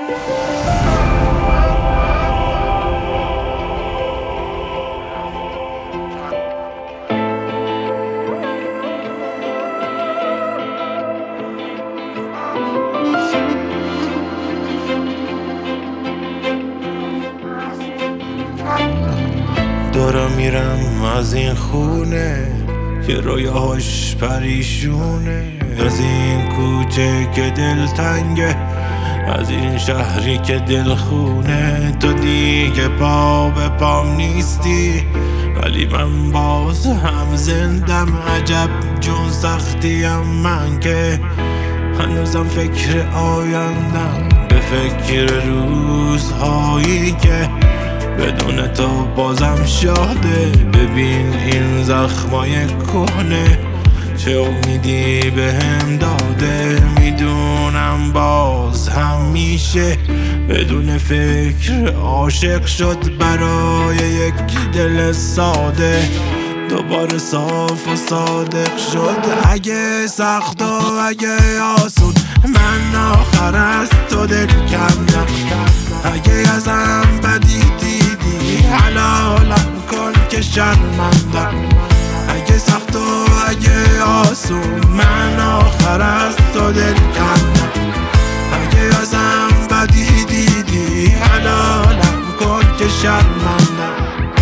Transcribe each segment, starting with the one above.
دارم میرم از این خونه که رویاهاش پریشونه، از این کوچه که دل تنگه، از این شهری که دل خونه. تو دیگه پا به پام نیستی ولی من باز هم زندم. عجب جون سختیم من که هنوزم فکر آیندم، به فکر روزهایی که بدون تو بازم شاده. ببین این زخمای کهنه چه امیدی بهم داده. میدونم باز هم میشه بدون فکر عاشق شد برای یک دل ساده. دوباره صاف و صادق شد. اگه سخت و اگه آسون من آخر از تو دل کندم. اگه ازم بدی دیدی حلالم کن که شرمندم. اگه سخت و اگه آسون من آخر از تو دل کندم. اگه ازم بدی دیدی حلالم کن که شرمندم.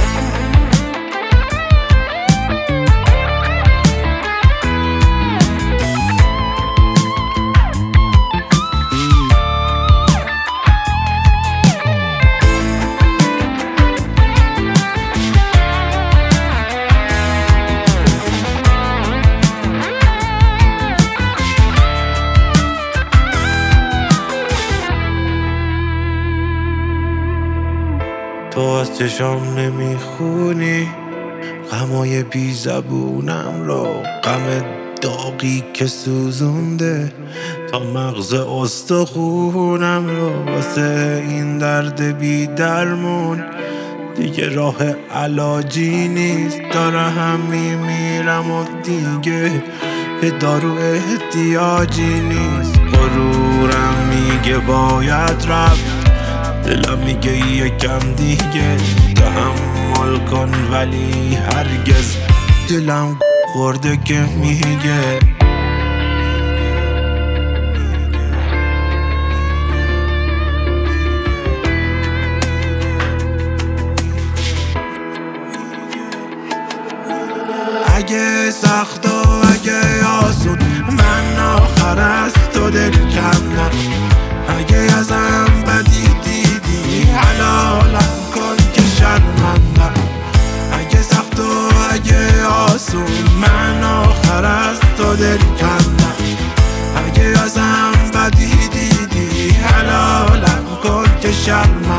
تو از چشام نمیخونی غمای بی زبونم رو، غم داغی که سوزونده تا مغز استخونم رو. واسه این درد بی درمون دیگه راه علاجی نیست. دارم میمیرم و دیگه به دارو احتیاجی نیست. غرورم میگه باید رفت، دلم میگه یکم دیگه تحمل کن، ولی هرگز دلم خورده که میگه اگه سخت و اگه آسون من آخر از تو دل کندم. اگه ازم بدی دیدی حلالم کن که شرمندم. اگه سخت و اگه آسون من آخر از تو دل کندم. اگه ازم بدی دیدی حلالم کن که شرمندم.